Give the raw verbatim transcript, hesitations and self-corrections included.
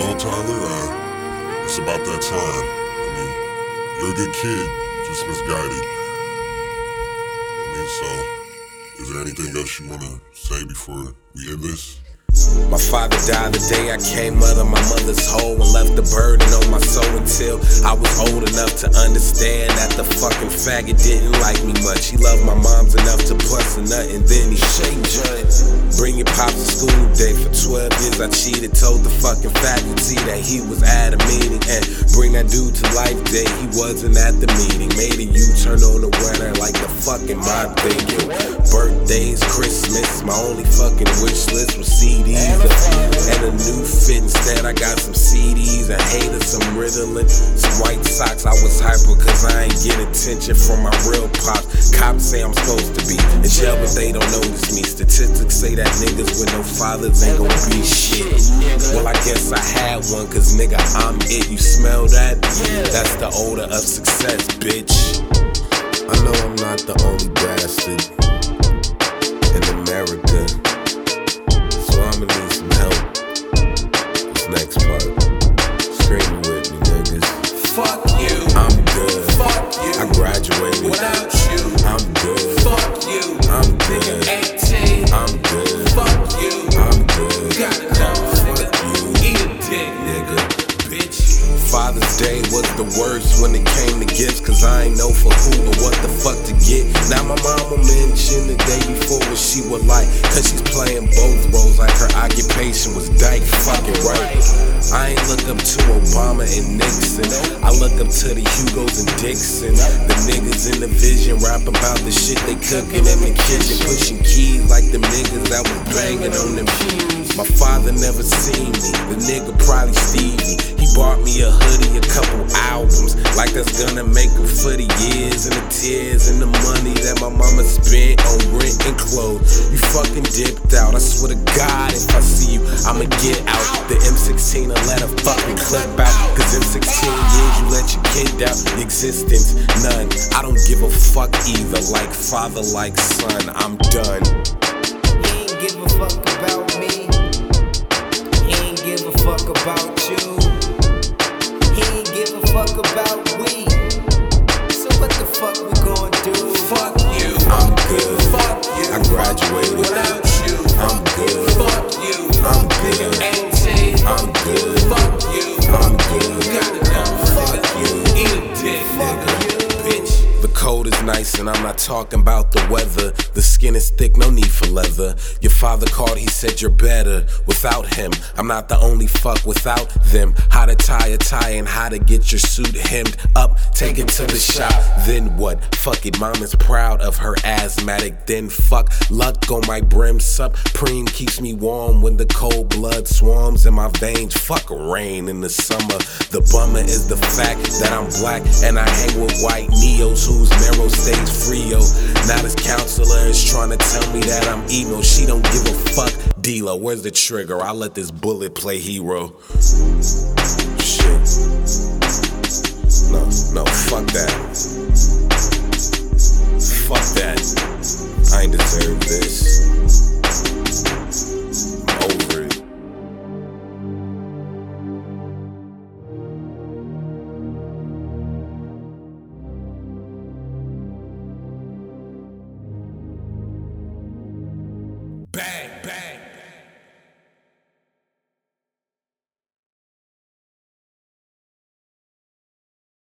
Well, Tyler, uh, it's about that time. I mean, you're a good kid, just misguided. I mean, so, is there anything else you want to say before we end this? My father died the day I came out of my mother's hole and left the burden on my soul until I was old enough to understand that the fucking faggot didn't like me much. He loved my moms enough to bust a nut and then he shake joints. Bring your pops to school day. For twelve years I cheated, told the fucking faculty that he was at a meeting, and bring that dude to life day, he wasn't at the meeting. Made a U-turn on the weather like the fucking mob thinking. Birthdays, Christmas, my only fucking wish list was C Ds and a new fit. Instead I got some C Ds, a hater, some Ritalin, some white socks. I was hyper cause I ain't get attention from my real pops. Cops say I'm supposed to be in jail but they don't notice me. Statistics say that niggas with no fathers ain't gon' be shit. Well, I guess I had one cause nigga I'm it. You smell that? That's the odor of success, bitch. I know I'm not the only bastard in America, so I'ma need some help. This next part, scream with me, niggas. Fuck you. I'm good. Fuck you. I graduated. Without you. I'm good. Fuck you. I'm good. eighteen. I'm good. Fuck you. I'm good. Got it done, nigga. You. Eat a dick, nigga. Bitch. Father's Day was the worst when it came to gifts, cause I ain't know for who or what the fuck to get. Now my mama mentioned the day before what she would like, cause she's playing both roles like her occupation was dyke. Fucking right. I ain't look up to Obama and Nixon, I look up to the Hugos and Dixon. The niggas in the vision rap about the shit they cooking in the kitchen, pushing keys like the niggas that was banging on them keys. My father never seen me, the nigga probably Stevie. He bought me a hoodie, a couple albums, like that's gonna make up for the years and the tears and the money that my mama spent on rent and clothes. You fucking dipped out, I swear to God if I see you, I'ma get out. The M sixteen will let a fucking clip out, cause in sixteen years you let your kid out. The existence, none. I don't give a fuck either, like father, like son, I'm done. He ain't give a fuck about me. He ain't give a fuck about you. He ain't give a fuck about we. So what the fuck we gon' do? Fuck you. I'm good. Fuck you. I graduated. Without you. I'm good. Fuck you. I'm good. eighteen. I'm good. Fuck you. I'm good. Got it done. Fuck you. Eat a dick, nigga. Bitch. The cold is nice and I'm not talking about the weather. The skin is thick, no need for leather. Your father called, he said you're better without him. I'm not the only fuck without them. How to tie a tie and how to get your suit hemmed up. Take it to the shop, then what? Fuck it, mom is proud of her asthmatic. Then fuck luck on my brim. Supreme keeps me warm when the cold blood swarms in my veins. Fuck rain in the summer. The bummer is the fact that I'm black and I hang with white neos whose marrow stays frio. Now this counselor is trying to tell me that I'm emo. She don't give a fuck. D-Lo, where's the trigger? I let this bullet play hero. Shit. No, no, fuck that. Fuck that. I ain't deserve this.